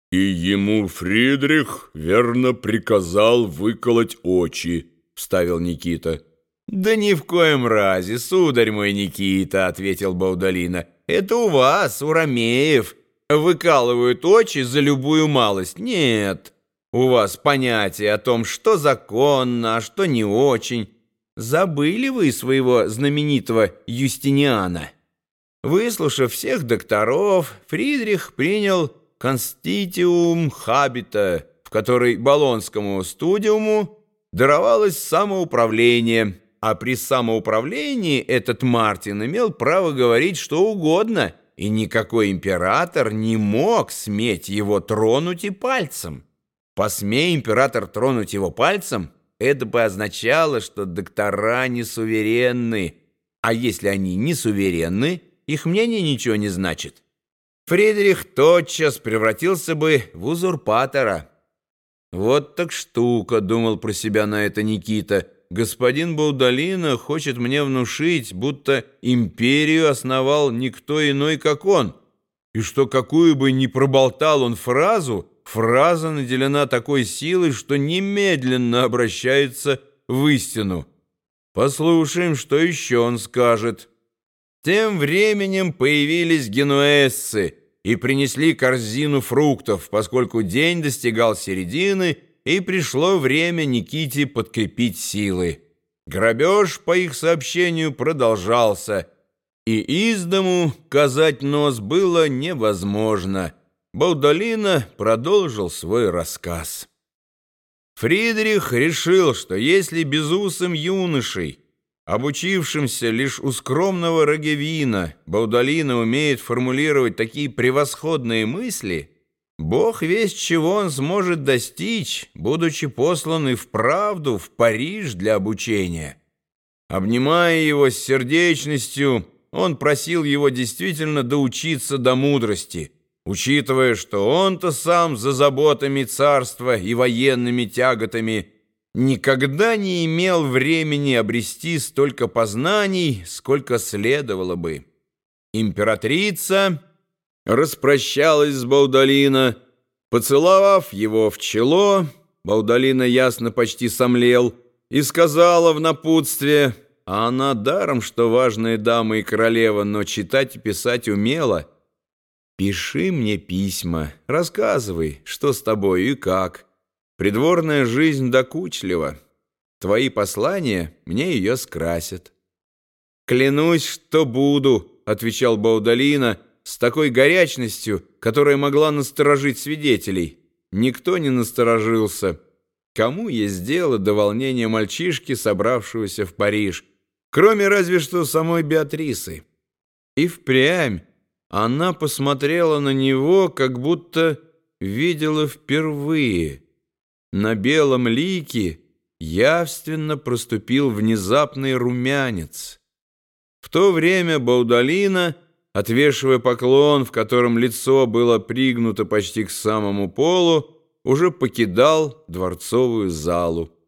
И ему Фридрих верно приказал выколоть очи, — вставил Никита. «Да ни в коем разе, сударь мой Никита, — ответил Баудалина, — это у вас, у ромеев, выкалывают очи за любую малость. Нет, у вас понятие о том, что законно, а что не очень. Забыли вы своего знаменитого Юстиниана?» Выслушав всех докторов, Фридрих принял «Constitutum habita», в которой Болонскому студиуму даровалось самоуправление, а при самоуправлении этот Мартин имел право говорить что угодно, и никакой император не мог сметь его тронуть и пальцем. Посмей император тронуть его пальцем, это бы означало, что доктора не суверенны, а если они не суверенны, их мнение ничего не значит. Фридрих тотчас превратился бы в узурпатора. «Вот так штука», — думал про себя на это Никита. «Господин Баудалина хочет мне внушить, будто империю основал никто иной, как он, и что какую бы ни проболтал он фразу, фраза наделена такой силой, что немедленно обращается в истину. Послушаем, что еще он скажет». Тем временем появились генуэзцы и принесли корзину фруктов, поскольку день достигал середины, и пришло время Никите подкрепить силы. Грабеж, по их сообщению, продолжался, и из дому казать нос было невозможно. Баудалина продолжил свой рассказ. Фридрих решил, что если безусым юношей, обучившимся лишь у скромного Рагевина, Баудалина умеет формулировать такие превосходные мысли, Бог весть чего он сможет достичь, будучи послан и вправду в Париж для обучения. Обнимая его с сердечностью, он просил его действительно доучиться до мудрости, учитывая, что он-то сам за заботами царства и военными тяготами никогда не имел времени обрести столько познаний, сколько следовало бы. Императрица распрощалась с Баудалино, поцеловав его в чело, Баудалино ясно почти сомлел, и сказала в напутствие, а она даром, что важная дама и королева, но читать и писать умела: «Пиши мне письма, рассказывай, что с тобой и как. Придворная жизнь докучлива. Твои послания мне ее скрасят». «Клянусь, что буду», — отвечал Баудалина с такой горячностью, которая могла насторожить свидетелей. Никто не насторожился. Кому есть дело до волнения мальчишки, собравшегося в Париж, кроме разве что самой Беатрисы? И впрямь она посмотрела на него, как будто видела впервые. На белом лике явственно проступил внезапный румянец. В то время Баудалина, отвешивая поклон, в котором лицо было пригнуто почти к самому полу, уже покидал дворцовую залу.